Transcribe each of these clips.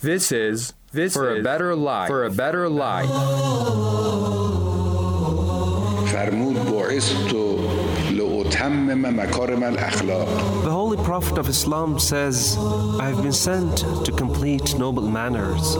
This is For a Better Life. For a Better Life. فرمود بعثت لأتمم مكارم الأخلاق. The Holy Prophet of Islam says, I have been sent to complete noble manners.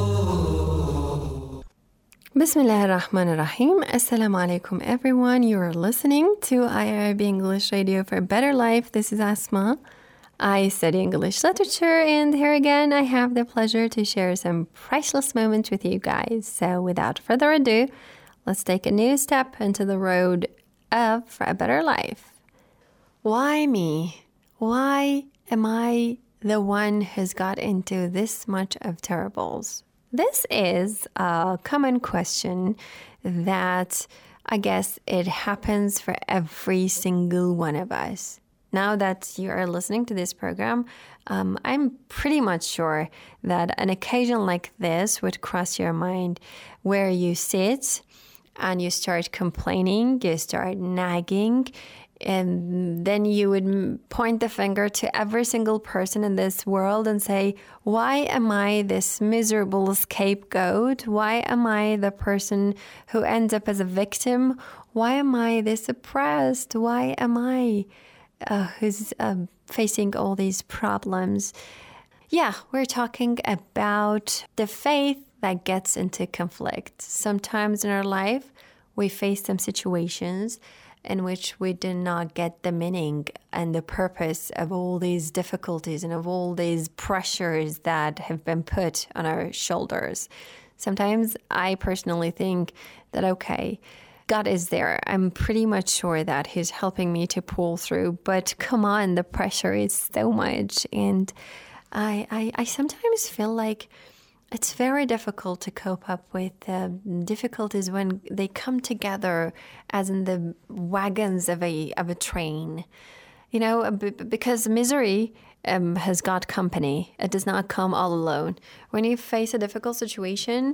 Bismillah ar-Rahman ar-Rahim. Assalamu alaikum everyone. You are listening to IRB English Radio for a Better Life. This is Asma. I study English literature, and here again I have the pleasure to share some priceless moments with you guys. So without further ado, let's take a new step into the road of For a Better Life. Why me? Why am I the one who's got into this much of terribles? This is a common question that I guess it happens for every single one of us. Now that you are listening to this program, I'm pretty much sure that an occasion like this would cross your mind where you sit and you start complaining, you start nagging, and then you would point the finger to every single person in this world and say, why am I this miserable scapegoat? Why am I the person who ends up as a victim? Why am I this oppressed? Why am I who's facing all these problems? Yeah, we're talking about the faith that gets into conflict. Sometimes in our life, we face some situations in which we do not get the meaning and the purpose of all these difficulties and of all these pressures that have been put on our shoulders. Sometimes I personally think that, okay, God is there. I'm pretty much sure that He's helping me to pull through. But come on, the pressure is so much. And I sometimes feel like it's very difficult to cope up with difficulties when they come together as in the wagons of a train. You know, because misery has got company. It does not come all alone. When you face a difficult situation,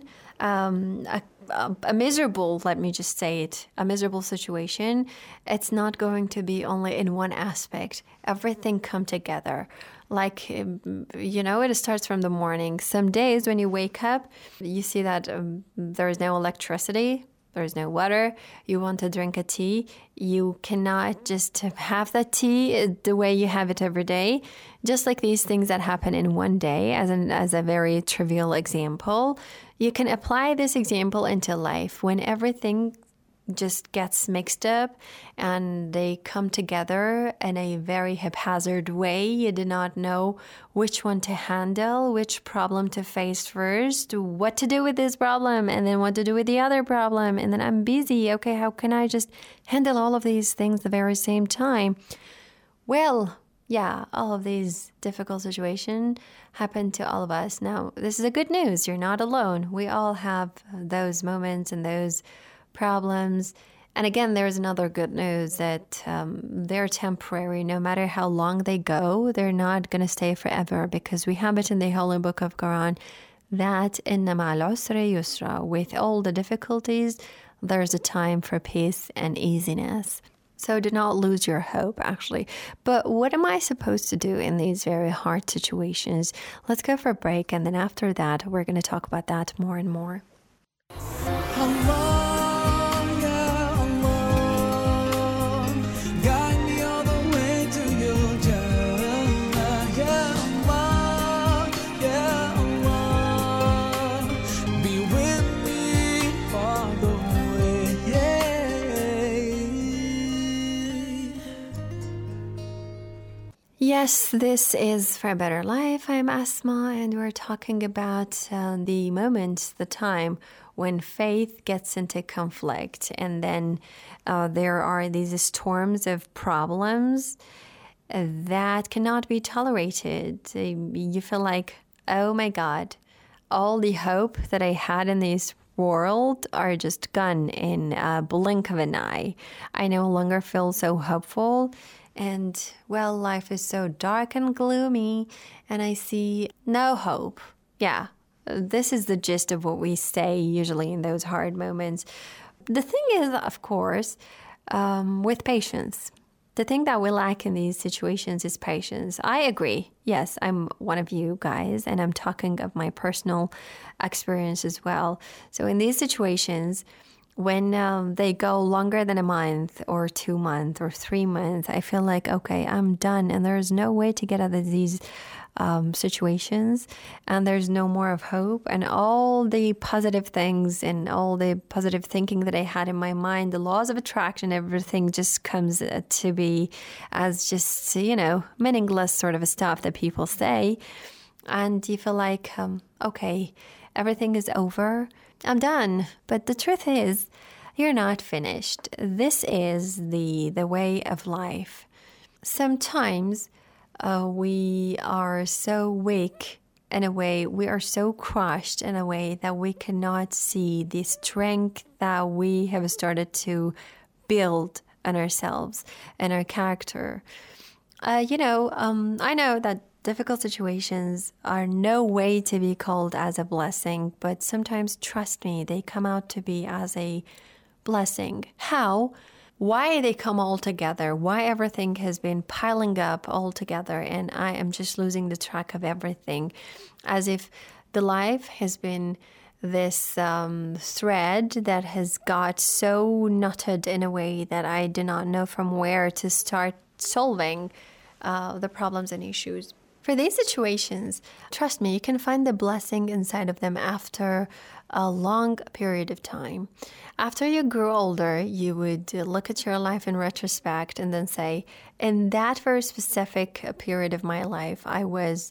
a miserable, let me just say it, a miserable situation, it's not going to be only in one aspect. Everything come together. Like, you know, it starts from the morning. Some days when you wake up, you see that there is no electricity, there's no water, you want to drink a tea, you cannot just have that tea the way you have it every day. Just like these things that happen in one day, as a very trivial example, you can apply this example into life when everything just gets mixed up and they come together in a very haphazard way. You do not know which one to handle, which problem to face first, what to do with this problem, and then what to do with the other problem. And then I'm busy. Okay, how can I just handle all of these things at the very same time? Well, yeah, all of these difficult situations happen to all of us. Now, this is the good news. You're not alone. We all have those moments and those problems. And again, there's another good news that they're temporary. No matter how long they go, they're not going to stay forever, because we have it in the Holy Book of Quran that inna ma'al usri yusra, with all the difficulties, there's a time for peace and easiness. So do not lose your hope, actually. But what am I supposed to do in these very hard situations? Let's go for a break, and then after that, we're going to talk about that more and more. Yes, this is For a Better Life. I'm Asma, and we're talking about the moment, the time when faith gets into conflict, and then there are these storms of problems that cannot be tolerated. You feel like, oh my God, all the hope that I had in this world are just gone in a blink of an eye. I no longer feel so hopeful. And, well, life is so dark and gloomy, and I see no hope. Yeah, this is the gist of what we say usually in those hard moments. The thing is, of course, with patience. The thing that we lack in these situations is patience. I agree. Yes, I'm one of you guys, and I'm talking of my personal experience as well. So in these situations, when they go longer than a month or 2 months or 3 months, I feel like, okay, I'm done, and there's no way to get out of these situations, and there's no more of hope, and all the positive things and all the positive thinking that I had in my mind, the laws of attraction, everything just comes to be as just, meaningless sort of stuff that people say. And you feel like, okay, everything is over. I'm done. But the truth is, you're not finished. This is the way of life. Sometimes we are so weak in a way, we are so crushed in a way that we cannot see the strength that we have started to build on ourselves and our character. I know that difficult situations are no way to be called as a blessing, but sometimes, trust me, they come out to be as a blessing. How? Why they come all together, why everything has been piling up all together, and I am just losing the track of everything, as if the life has been this thread that has got so knotted in a way that I do not know from where to start solving the problems and issues. For these situations, trust me, you can find the blessing inside of them after a long period of time. After you grew older, you would look at your life in retrospect and then say, in that very specific period of my life, I was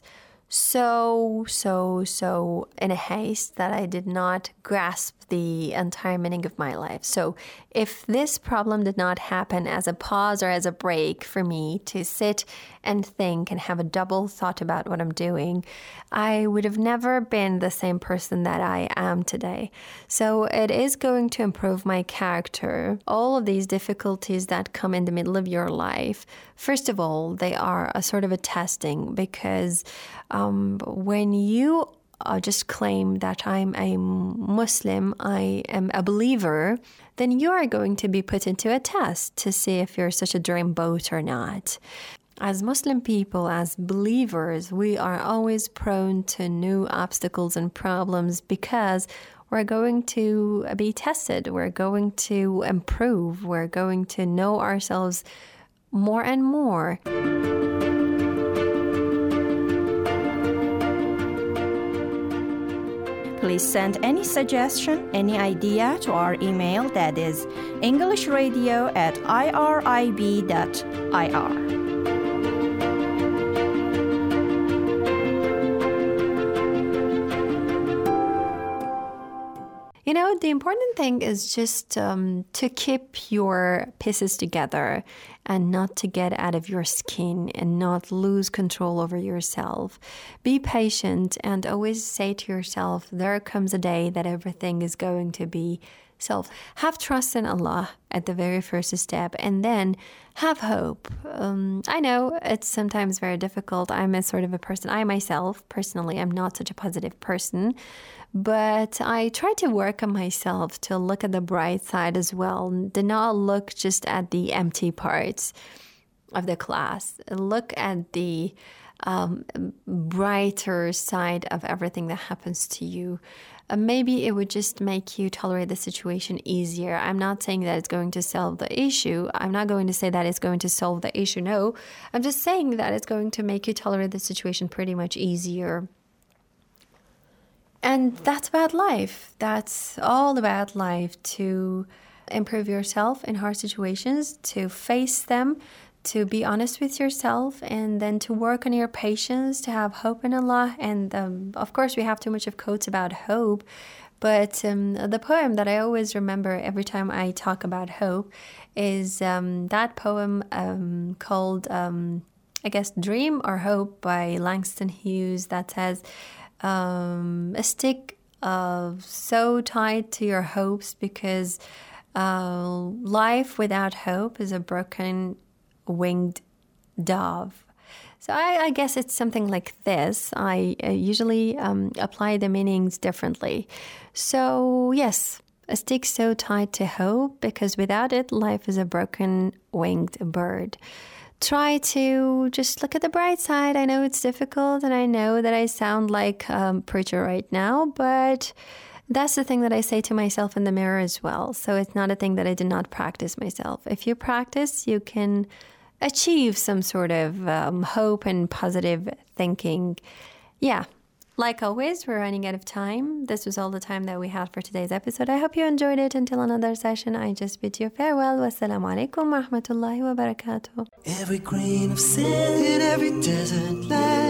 so in a haste that I did not grasp the entire meaning of my life. So if this problem did not happen as a pause or as a break for me to sit and think and have a double thought about what I'm doing, I would have never been the same person that I am today. So it is going to improve my character. All of these difficulties that come in the middle of your life, first of all, they are a sort of a testing, because when you just claim that I'm a Muslim, I am a believer, then you are going to be put into a test to see if you're such a dreamboat or not. As Muslim people, as believers, we are always prone to new obstacles and problems because we're going to be tested, we're going to improve, we're going to know ourselves more and more. Please send any suggestion, any idea to our email, that is englishradio@irib.ir. The important thing is just to keep your pieces together and not to get out of your skin and not lose control over yourself. Be patient and always say to yourself, there comes a day that everything is going to be solved. Have trust in Allah at the very first step, and then have hope. I know it's sometimes very difficult. I'm a sort of a person, I myself, personally, I'm not such a positive person, but I try to work on myself to look at the bright side as well. Do not look just at the empty parts of the class. Look at the brighter side of everything that happens to you. Maybe it would just make you tolerate the situation easier. I'm not saying that it's going to solve the issue. I'm not going to say that it's going to solve the issue. No, I'm just saying that it's going to make you tolerate the situation pretty much easier. And that's about life. That's all about life, to improve yourself in hard situations, to face them, to be honest with yourself, and then to work on your patience, to have hope in Allah. And of course, we have too much of quotes about hope, but the poem that I always remember every time I talk about hope is that poem called, I guess, Dream or Hope by Langston Hughes, that says, stick so tight to your hopes, because life without hope is a broken winged dove. So I guess it's something like this. I usually apply the meanings differently. So yes, Stick so tight to hope, because without it, life is a broken winged bird. Try to just look at the bright side. I know it's difficult, and I know that I sound like a preacher right now, but that's the thing that I say to myself in the mirror as well. So it's not a thing that I did not practice myself. If you practice, you can achieve some sort of hope and positive thinking. Yeah. Like always, we're running out of time. This was all the time that we had for today's episode. I hope you enjoyed it. Until another session, I just bid you farewell. Wassalamu alaikum wa rahmatullahi wa barakatuh. Every grain of sand in every desert land